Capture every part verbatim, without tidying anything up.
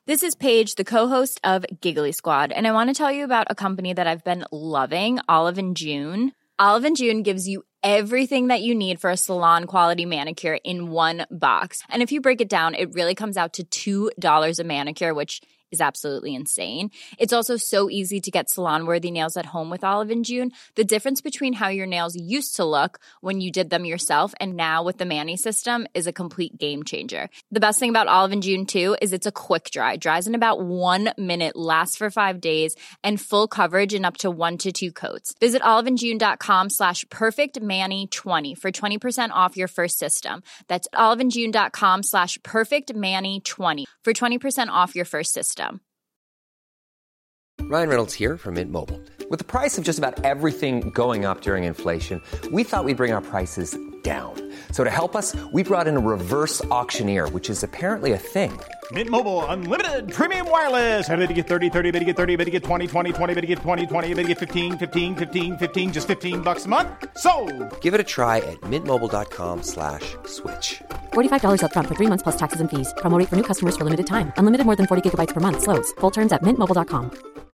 This is Paige, the co-host of Giggly Squad, and I want to tell you about a company that I've been loving, Olive and June. Olive and June gives you everything that you need for a salon-quality manicure in one box. And if you break it down, it really comes out to two dollars a manicure, which is absolutely insane. It's also so easy to get salon-worthy nails at home with Olive and June. The difference between how your nails used to look when you did them yourself and now with the Mani system is a complete game changer. The best thing about Olive and June, too, is it's a quick dry. Dries in about one minute, lasts for five days, and full coverage in up to one to two coats. Visit oliveandjune.com slash perfectmani20 for twenty percent off your first system. That's oliveandjune.com slash perfectmani20 for twenty percent off your first system. Ryan Reynolds here from Mint Mobile. With the price of just about everything going up during inflation, we thought we'd bring our prices down. So to help us, we brought in a reverse auctioneer, which is apparently a thing. Mint Mobile Unlimited Premium Wireless. How to get thirty, thirty, how to get thirty, how to get twenty, twenty, twenty, how to get twenty, twenty, how to get fifteen, fifteen, fifteen, fifteen, just fifteen bucks a month? Sold! Give it a try at mintmobile.com slash switch. forty-five dollars up front for three months plus taxes and fees. Promo rate for new customers for limited time. Unlimited more than forty gigabytes per month. Slows full terms at mint mobile dot com.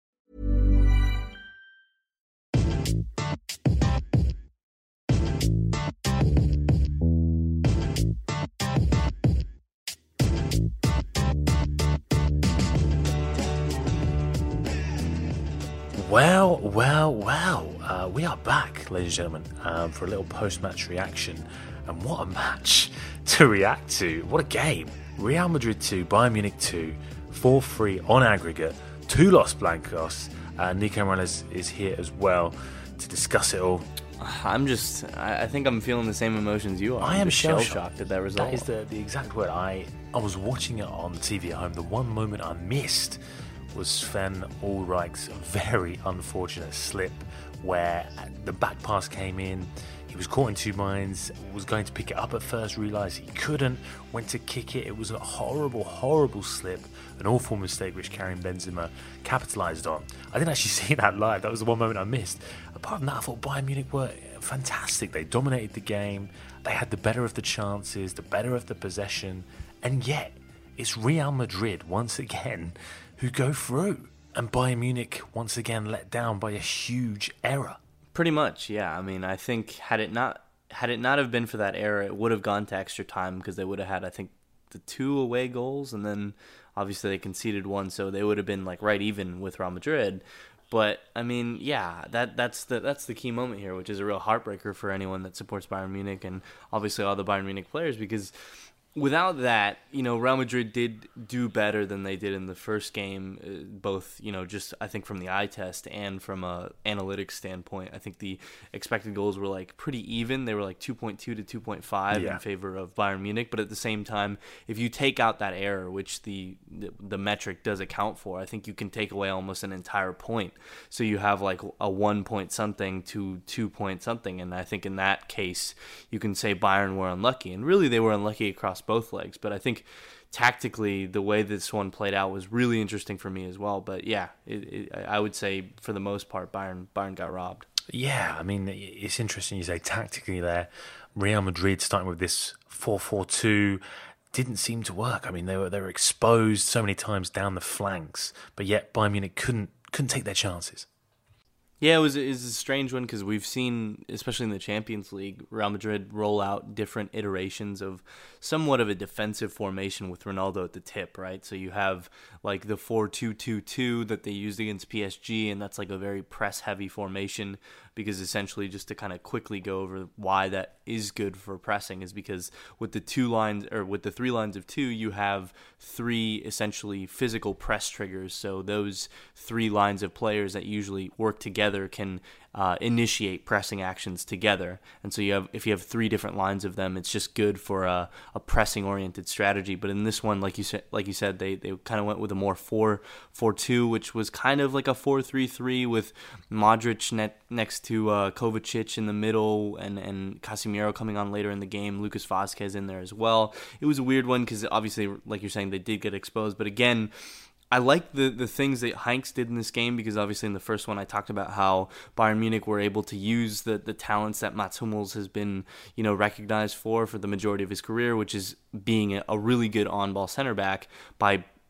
Well, well, well, uh, we are back, ladies and gentlemen, um, for a little post-match reaction. And what a match to react to. What a game. Real Madrid two, Bayern Munich two, four three on aggregate, two Los Blancos. Uh, Nico Morales is here as well to discuss it all. I'm just, I think I'm feeling the same emotions you are. I I'm am shell-shocked shell-shocked at that result. That is the, the exact word. I, I was watching it on T V at home. The one moment I missed was Sven Ulreich's very unfortunate slip where the back pass came in. He was caught in two minds, was going to pick it up at first, realised he couldn't, went to kick it. It was a horrible, horrible slip, an awful mistake which Karim Benzema capitalised on. I didn't actually see that live. That was the one moment I missed. Apart from that, I thought Bayern Munich were fantastic. They dominated the game. They had the better of the chances, the better of the possession. And yet, it's Real Madrid, once again, who go through. And Bayern Munich, once again, let down by a huge error. Pretty much, yeah. I mean, I think had it not had it not have been for that error, it would have gone to extra time because they would have had, I think, the two away goals, and then obviously they conceded one, so they would have been like right even with Real Madrid. But I mean, yeah, that that's the that's the key moment here, which is a real heartbreaker for anyone that supports Bayern Munich and obviously all the Bayern Munich players, because without that, you know, Real Madrid did do better than they did in the first game, uh, both, you know, just I think from the eye test and from a analytics standpoint. I think the expected goals were like pretty even. They were like two point two to two point five yeah. in favor of Bayern Munich. But at the same time, if you take out that error, which the, the the metric does account for, I think you can take away almost an entire point. So you have like a one point something to two point something. And I think in that case, you can say Bayern were unlucky. And really, they were unlucky across both legs, but I think tactically the way this one played out was really interesting for me as well. But yeah, it, it, I would say for the most part, Bayern Bayern got robbed. Yeah, I mean, it's interesting you say tactically there. Real Madrid starting with this four four two didn't seem to work. I mean, they were they were exposed so many times down the flanks, but yet Bayern Munich couldn't couldn't take their chances. Yeah, it was, it was a strange one because we've seen, especially in the Champions League, Real Madrid roll out different iterations of somewhat of a defensive formation with Ronaldo at the tip, right? So you have like the four two two two that they used against P S G, and that's like a very press-heavy formation because essentially just to kind of quickly go over why that is good for pressing is because with the two lines or with the three lines of two, you have three essentially physical press triggers. So those three lines of players that usually work together can uh, initiate pressing actions together. And so you have, if you have three different lines of them, it's just good for a, a pressing oriented strategy. But in this one, like you said, like you said, they, they kind of went with a more four four two, which was kind of like a four three three with Modric net, next to uh, Kovacic in the middle and, and Casemiro coming on later in the game, Lucas Vazquez in there as well. It was a weird one because obviously, like you're saying, they did get exposed. But again, I like the, the things that Heinz did in this game because obviously in the first one I talked about how Bayern Munich were able to use the, the talents that Mats Hummels has been, you know, recognized for for the majority of his career, which is being a, a really good on-ball center back by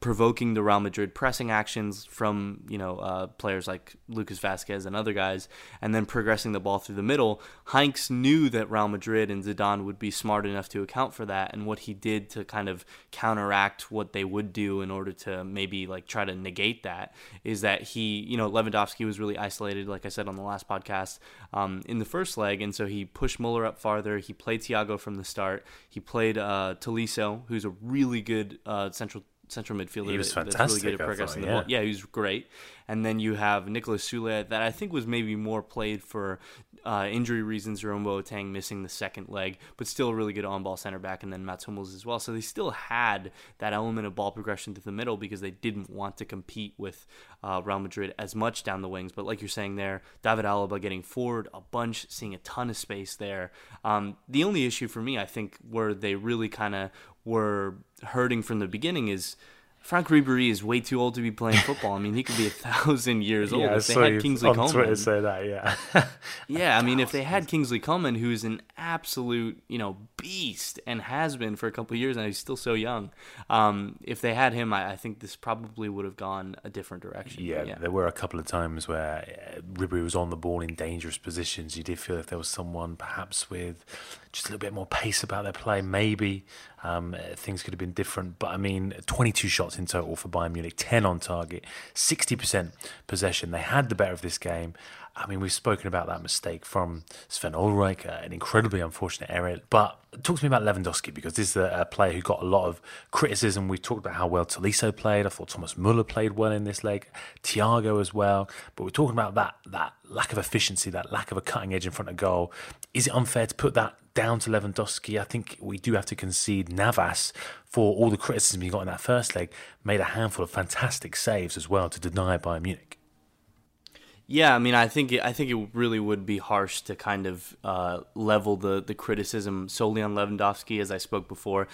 provoking the Real Madrid pressing actions from, you know, uh, players like Lucas Vazquez and other guys, and then progressing the ball through the middle. Heinz knew that Real Madrid and Zidane would be smart enough to account for that, and what he did to kind of counteract what they would do in order to maybe like try to negate that is that he, you know, Lewandowski was really isolated, like I said on the last podcast, um, in the first leg, and so he pushed Muller up farther. He played Thiago from the start. He played uh, Tolisso, who's a really good uh, central central midfielder. He was that, fantastic. That's really good at thought, progressing the yeah. ball. Yeah, he was great. And then you have Nicolas Sule, that I think was maybe more played for uh, injury reasons, Jerome Boateng missing the second leg, but still a really good on-ball center back, and then Mats Hummels as well. So they still had that element of ball progression to the middle because they didn't want to compete with uh, Real Madrid as much down the wings. But like you're saying there, David Alaba getting forward a bunch, seeing a ton of space there. Um, the only issue for me, I think, where they really kind of were hurting from the beginning is Frank Ribéry is way too old to be playing football. I mean, he could be a thousand years old. Yeah, if they so had Kingsley on Coman, Twitter say that, yeah. yeah, I mean, if they had Kingsley Coman, who's an absolute, you know, beast and has been for a couple of years, and he's still so young. Um, if they had him, I, I think this probably would have gone a different direction. Yeah, yeah, there were a couple of times where uh, Ribéry was on the ball in dangerous positions. You did feel if there was someone perhaps with just a little bit more pace about their play, maybe um, things could have been different. But I mean, twenty-two shots in total for Bayern Munich, ten on target, sixty percent possession. They had the better of this game. I mean, we've spoken about that mistake from Sven Ulreich, uh, an incredibly unfortunate error. But talk to me about Lewandowski, because this is a, a player who got a lot of criticism. We've talked about how well Tolisso played. I thought Thomas Muller played well in this leg. Thiago as well. But we're talking about that that lack of efficiency, that lack of a cutting edge in front of goal. Is it unfair to put that down to Lewandowski? I think we do have to concede Navas, for all the criticism he got in that first leg, made a handful of fantastic saves as well to deny Bayern Munich. Yeah, I mean, I think it, I think it really would be harsh to kind of uh, level the, the criticism solely on Lewandowski, as I spoke before.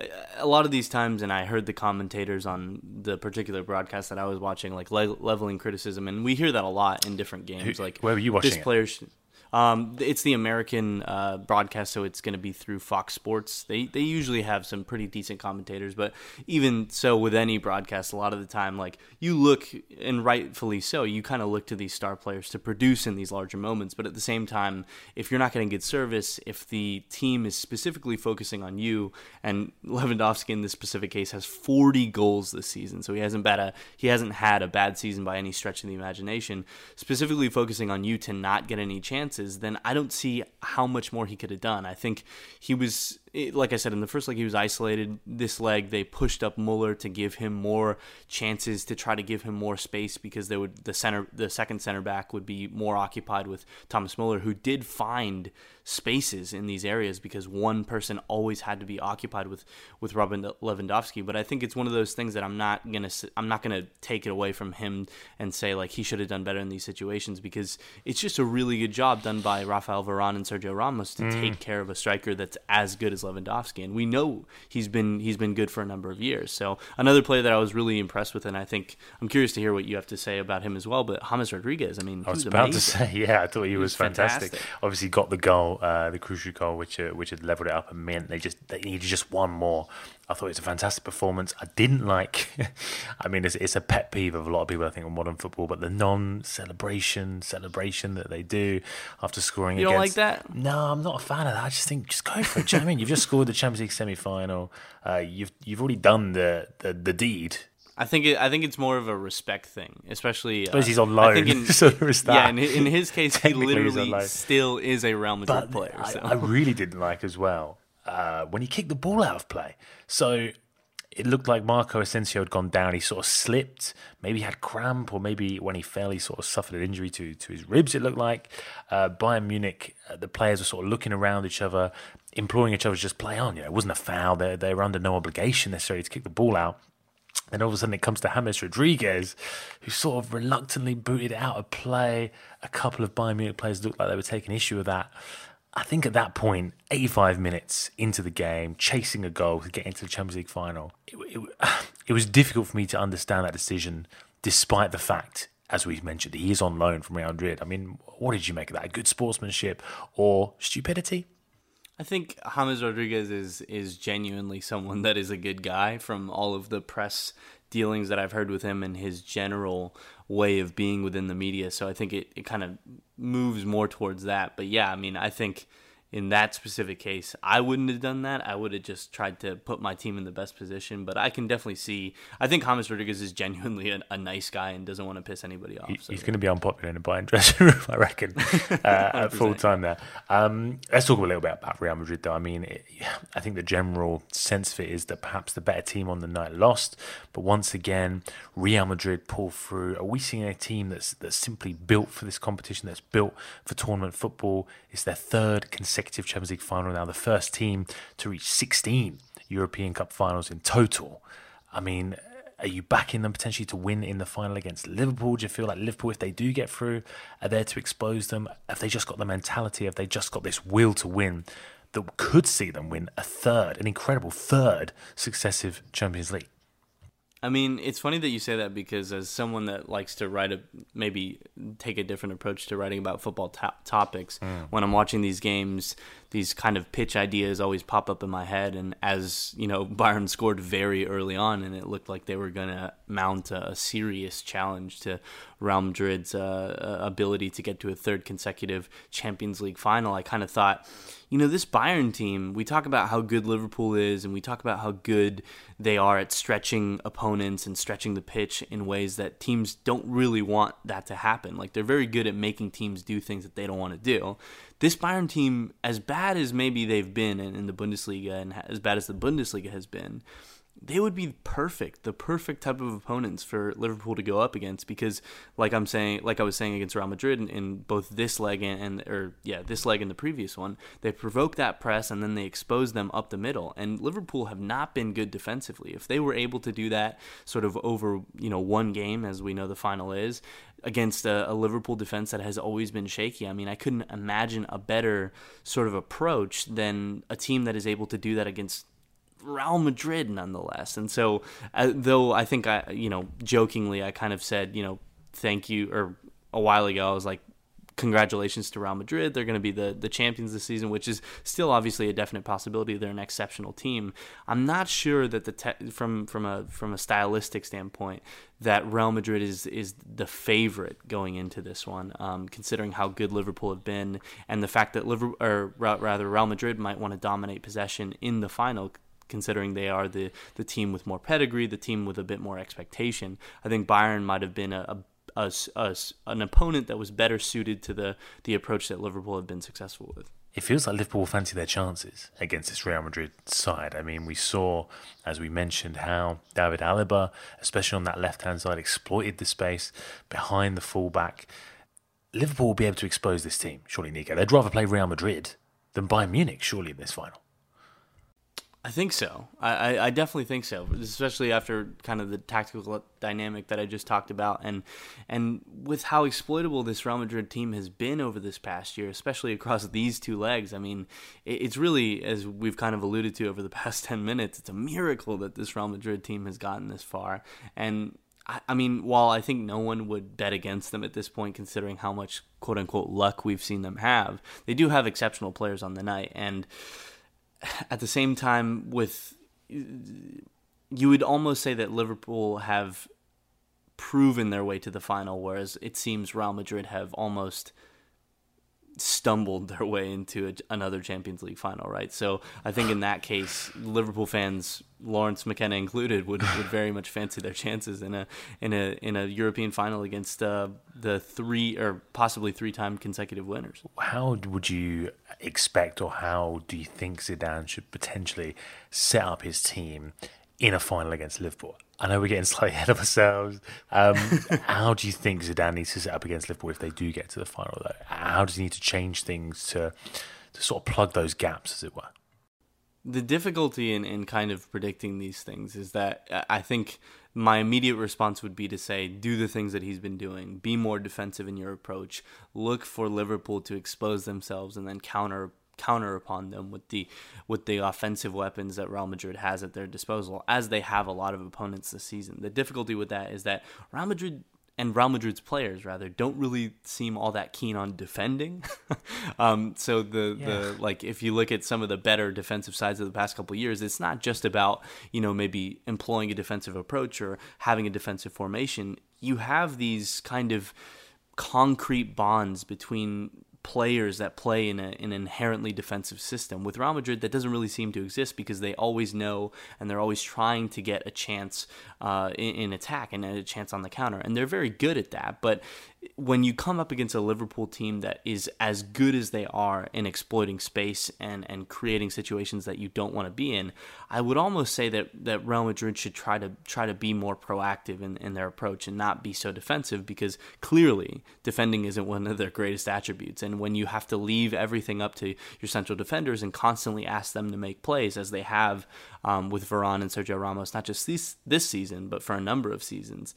A lot of these times, and I heard the commentators on the particular broadcast that I was watching, like le- leveling criticism, and we hear that a lot in different games. Who, like, where were you watching this it? player sh- Um, it's the American uh, broadcast, so it's going to be through Fox Sports. They they usually have some pretty decent commentators, but even so, with any broadcast, a lot of the time, like, you look, and rightfully so, you kind of look to these star players to produce in these larger moments. But at the same time, if you're not getting good service, if the team is specifically focusing on you, and Lewandowski in this specific case has forty goals this season, so he hasn't bad a he hasn't had a bad season by any stretch of the imagination. Specifically focusing on you to not get any chances, then I don't see how much more he could have done. I think he was, like I said, in the first leg he was isolated. This leg they pushed up Muller to give him more chances, to try to give him more space, because they would the center the second center back would be more occupied with Thomas Muller, who did find spaces in these areas because one person always had to be occupied with with Robin Lewandowski. But I think it's one of those things that I'm not gonna I'm not gonna take it away from him and say like he should have done better in these situations, because it's just a really good job done by Rafael Varane and Sergio Ramos to mm. take care of a striker that's as good as Lewandowski, and we know he's been he's been good for a number of years. So another player that I was really impressed with, and I think I'm curious to hear what you have to say about him as well. But James Rodriguez, I mean, I was, was about amazing. to say, yeah, I thought he, he was, was fantastic. fantastic. Obviously, got the goal, uh, the crucial goal, which uh, which had leveled it up and meant they just they needed just one more. I thought it was a fantastic performance. I didn't like, I mean, it's, it's a pet peeve of a lot of people, I think, on modern football, but the non-celebration celebration that they do after scoring you against... You don't like that? No, I'm not a fan of that. I just think, just go for it. Do you know what I mean? You've just scored the Champions League semi-final. Uh, you've you've already done the, the, the deed. I think it, I think it's more of a respect thing, especially. I suppose uh, he's on loan, I think in, so there is that. Yeah, in, in his case, he Technically literally still is a Real Madrid but player. I, So. I really didn't like as well uh, when he kicked the ball out of play. So it looked like Marco Asensio had gone down. He sort of slipped. Maybe he had cramp, or maybe when he fell, he sort of suffered an injury to, to his ribs, it looked like. Uh, Bayern Munich, uh, the players were sort of looking around each other, imploring each other to just play on. You know, it wasn't a foul. They, they were under no obligation necessarily to kick the ball out. And all of a sudden it comes to James Rodriguez, who sort of reluctantly booted it out of play. A couple of Bayern Munich players looked like they were taking issue with that. I think at that point, eighty-five minutes into the game, chasing a goal to get into the Champions League final, it, it, it was difficult for me to understand that decision, despite the fact, as we've mentioned, he is on loan from Real Madrid. I mean, what did you make of that? Good sportsmanship or stupidity? I think James Rodriguez is is genuinely someone that is a good guy from all of the press dealings that I've heard with him and his general way of being within the media. So I think it, it kind of moves more towards that. But yeah, I mean, I think in that specific case, I wouldn't have done that. I would have just tried to put my team in the best position. But I can definitely see, I think James Rodriguez is genuinely a, a nice guy and doesn't want to piss anybody off. So. He's going to be unpopular in a Bayern dressing room, I reckon, uh, at full time there. Um, let's talk a little bit about Real Madrid, though. I mean, it, I think the general sense of it is that perhaps the better team on the night lost. But once again, Real Madrid pull through. Are we seeing a team that's that's simply built for this competition, that's built for tournament football? It's their third consecutive Champions League final now, the first team to reach sixteen European Cup finals in total. I mean, are you backing them potentially to win in the final against Liverpool? Do you feel like Liverpool, if they do get through, are there to expose them? Have they just got the mentality? Have they just got this will to win that could see them win a third, an incredible third successive Champions League? I mean, it's funny that you say that because as someone that likes to write a, maybe take a different approach to writing about football to- topics, mm. when I'm watching these games, these kind of pitch ideas always pop up in my head. And as, you know, Bayern scored very early on and it looked like they were going to mount a, a serious challenge to Real Madrid's uh, ability to get to a third consecutive Champions League final, I kind of thought, you know, this Bayern team, we talk about how good Liverpool is and we talk about how good they are at stretching opponents and stretching the pitch in ways that teams don't really want that to happen. Like, they're very good at making teams do things that they don't want to do. This Bayern team, as bad as maybe they've been in, in the Bundesliga and as bad as the Bundesliga has been, they would be perfect, the perfect type of opponents for Liverpool to go up against because, like I'm saying, like I was saying against Real Madrid in, in both this leg and, and or yeah, this leg and the previous one, they provoke that press and then they expose them up the middle. And Liverpool have not been good defensively. If they were able to do that sort of over, you know, one game, as we know the final is, against a, a Liverpool defense that has always been shaky, I mean, I couldn't imagine a better sort of approach than a team that is able to do that against Real Madrid nonetheless. And so uh, though I think I you know jokingly I kind of said, you know, thank you, or a while ago I was like, congratulations to Real Madrid, they're going to be the the champions this season, which is still obviously a definite possibility. They're an exceptional team. I'm not sure that the te- from from a from a stylistic standpoint that Real Madrid is is the favorite going into this one, um, considering how good Liverpool have been and the fact that Liverpool, or rather Real Madrid might want to dominate possession in the final, considering they are the, the team with more pedigree, the team with a bit more expectation. I think Bayern might have been a, a, a, a, an opponent that was better suited to the, the approach that Liverpool have been successful with. It feels like Liverpool fancy their chances against this Real Madrid side. I mean, we saw, as we mentioned, how David Alaba, especially on that left-hand side, exploited the space behind the fullback. Liverpool will be able to expose this team, surely, Nico. They'd rather play Real Madrid than Bayern Munich, surely, in this final. I think so. I, I, I definitely think so, especially after kind of the tactical dynamic that I just talked about, and and with how exploitable this Real Madrid team has been over this past year, especially across these two legs. I mean, it, it's really, as we've kind of alluded to over the past ten minutes, it's a miracle that this Real Madrid team has gotten this far. And I, I mean, while I think no one would bet against them at this point, considering how much quote-unquote luck we've seen them have, they do have exceptional players on the night. And at the same time, with you would almost say that Liverpool have proven their way to the final, whereas it seems Real Madrid have almost stumbled their way into a, another Champions League final, right? So I think in that case, Liverpool fans, Lawrence McKenna included, would, would very much fancy their chances in a in a in a European final against uh, the three or possibly three-time consecutive winners. How would you expect, or how do you think Zidane should potentially set up his team in a final against Liverpool? I know we're getting slightly ahead of ourselves. Um, how do you think Zidane needs to set up against Liverpool if they do get to the final, though? How does he need to change things to to sort of plug those gaps, as it were? The difficulty in, in kind of predicting these things is that I think my immediate response would be to say, do the things that he's been doing. Be more defensive in your approach. Look for Liverpool to expose themselves and then counter counter upon them with the with the offensive weapons that Real Madrid has at their disposal, as they have a lot of opponents this season. The difficulty with that is that Real Madrid and Real Madrid's players rather don't really seem all that keen on defending. um, so the, yeah. the like if you look at some of the better defensive sides of the past couple of years, it's not just about, you know, maybe employing a defensive approach or having a defensive formation. You have these kind of concrete bonds between players that play in a, in an inherently defensive system. With Real Madrid, that doesn't really seem to exist because they always know and they're always trying to get a chance uh, in, in attack and a chance on the counter. And they're very good at that. But when you come up against a Liverpool team that is as good as they are in exploiting space and, and creating situations that you don't want to be in, I would almost say that, that Real Madrid should try to try to be more proactive in, in their approach and not be so defensive, because clearly defending isn't one of their greatest attributes. And when you have to leave everything up to your central defenders and constantly ask them to make plays, as they have um, with Varane and Sergio Ramos, not just this, this season, but for a number of seasons,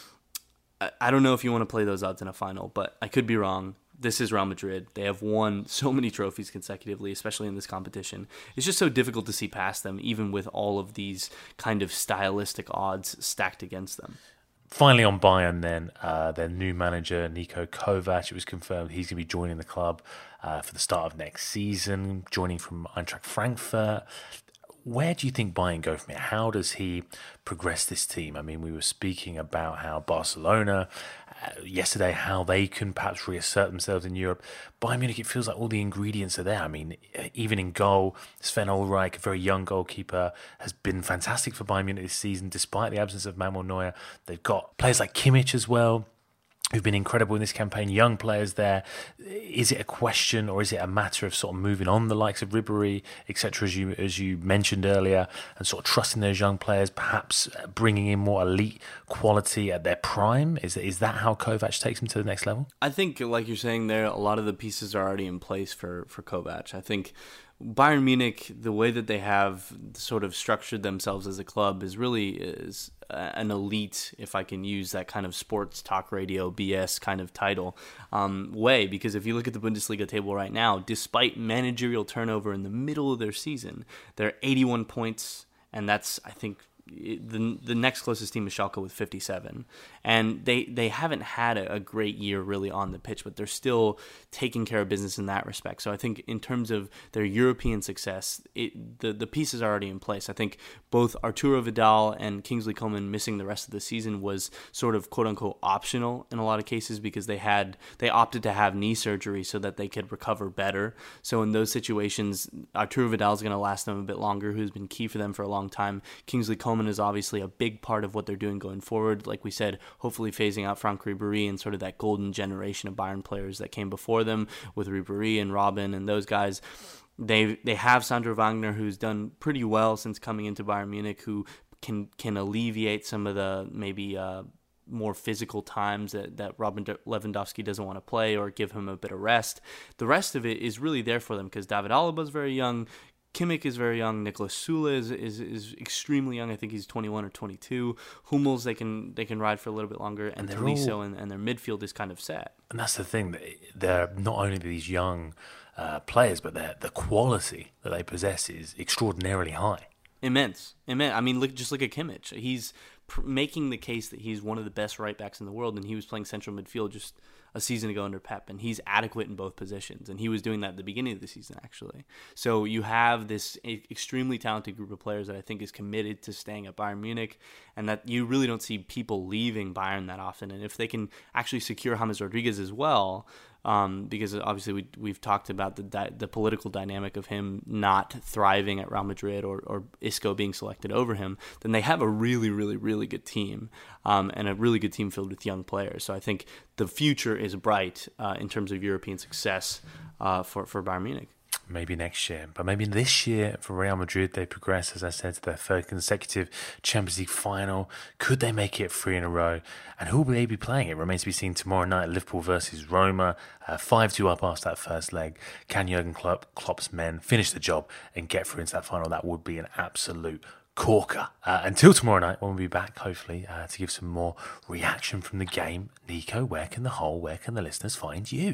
I don't know if you want to play those odds in a final, but I could be wrong. This is Real Madrid. They have won so many trophies consecutively, especially in this competition. It's just so difficult to see past them, even with all of these kind of stylistic odds stacked against them. Finally on Bayern then, uh, their new manager, Niko Kovac, it was confirmed he's going to be joining the club uh, for the start of next season, joining from Eintracht Frankfurt. Where do you think Bayern go from here? How does he progress this team? I mean, we were speaking about how Barcelona, uh, yesterday, how they can perhaps reassert themselves in Europe. Bayern Munich, it feels like all the ingredients are there. I mean, even in goal, Sven Ulreich, a very young goalkeeper, has been fantastic for Bayern Munich this season, despite the absence of Manuel Neuer. They've got players like Kimmich as well, who've been incredible in this campaign, young players there. Is it a question, or is it a matter of sort of moving on the likes of Ribéry, et cetera, as you as you mentioned earlier, and sort of trusting those young players, perhaps bringing in more elite quality at their prime? Is is that how Kovac takes them to the next level? I think, like you're saying there, a lot of the pieces are already in place for, for Kovac. I think Bayern Munich, the way that they have sort of structured themselves as a club is really is an elite, if I can use that kind of sports talk radio B S kind of title, um, way. Because if you look at the Bundesliga table right now, despite managerial turnover in the middle of their season, they're eighty-one points, and that's, I think, the the next closest team is Schalke with fifty-seven, and they they haven't had a, a great year really on the pitch, but they're still taking care of business in that respect. So I think in terms of their European success, it, the the pieces are already in place. I think both Arturo Vidal and Kingsley Coman missing the rest of the season was sort of quote unquote optional in a lot of cases, because they had they opted to have knee surgery so that they could recover better. So in those situations, Arturo Vidal is going to last them a bit longer, who's been key for them for a long time. Kingsley Coman is obviously a big part of what they're doing going forward. Like we said, hopefully phasing out Franck Ribéry and sort of that golden generation of Bayern players that came before them with Ribéry and Robben and those guys. They they have Sandro Wagner, who's done pretty well since coming into Bayern Munich, who can can alleviate some of the maybe uh, more physical times that, that Robin Lewandowski doesn't want to play, or give him a bit of rest. The rest of it is really there for them because David Alaba is very young. Kimmich is very young. Niklas Süle is, is is extremely young. I think he's twenty-one or twenty-two. Hummels, they can they can ride for a little bit longer. And, and Tolisso all... and, and their midfield is kind of set. And that's the thing. They're not only these young uh, players, but the quality that they possess is extraordinarily high. Immense. Immense. I mean, look, just look at Kimmich. He's pr- making the case that he's one of the best right backs in the world, and he was playing central midfield just a season ago under Pep, and he's adequate in both positions, and he was doing that at the beginning of the season, actually. So you have this extremely talented group of players that I think is committed to staying at Bayern Munich, and that you really don't see people leaving Bayern that often. And if they can actually secure James Rodriguez as well, um, because obviously we, we've talked about the di- the political dynamic of him not thriving at Real Madrid, or, or Isco being selected over him, then they have a really, really, really good team, um, and a really good team filled with young players. So I think the future is bright uh, in terms of European success uh, for, for Bayern Munich. Maybe next year, but maybe this year for Real Madrid, they progress, as I said, to their third consecutive Champions League final. Could they make it three in a row? And who will they be playing? It remains to be seen tomorrow night. Liverpool versus Roma, uh, five two up after that first leg. Can Jurgen Klopp, Klopp's men finish the job and get through into that final? That would be an absolute corker. Uh, until tomorrow night, when we'll be back, hopefully, uh, to give some more reaction from the game. Nico, where can the whole, where can the listeners find you?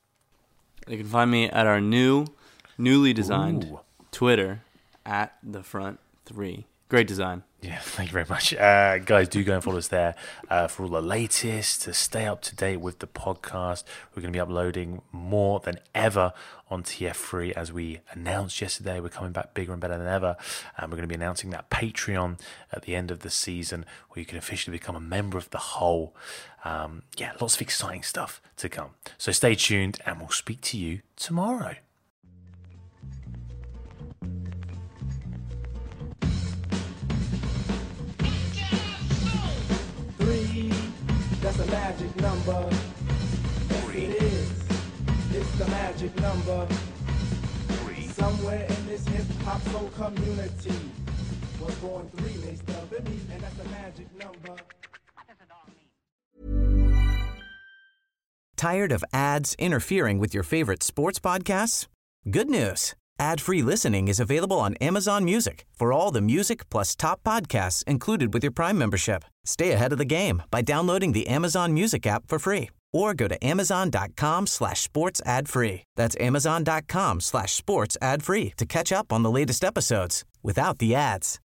They can find me at our new... newly designed Ooh. Twitter at the front three. Great design. Yeah, thank you very much. Uh, guys, do go and follow us there uh, for all the latest, to stay up to date with the podcast. We're going to be uploading more than ever on T F three, as we announced yesterday. We're coming back bigger and better than ever. And we're going to be announcing that Patreon at the end of the season, where you can officially become a member of the whole. Um, yeah, lots of exciting stuff to come. So stay tuned, and we'll speak to you tomorrow. That's a magic number. Yes, it is. It's the magic number. Three. Somewhere in this hip hop soul community was born three. They spell Billy, and that's the magic number. What does it all mean? Tired of ads interfering with your favorite sports podcasts? Good news. Ad-free listening is available on Amazon Music for all the music plus top podcasts included with your Prime membership. Stay ahead of the game by downloading the Amazon Music app for free or go to amazon.com slash sports ad free. That's amazon.com slash sports ad free to catch up on the latest episodes without the ads.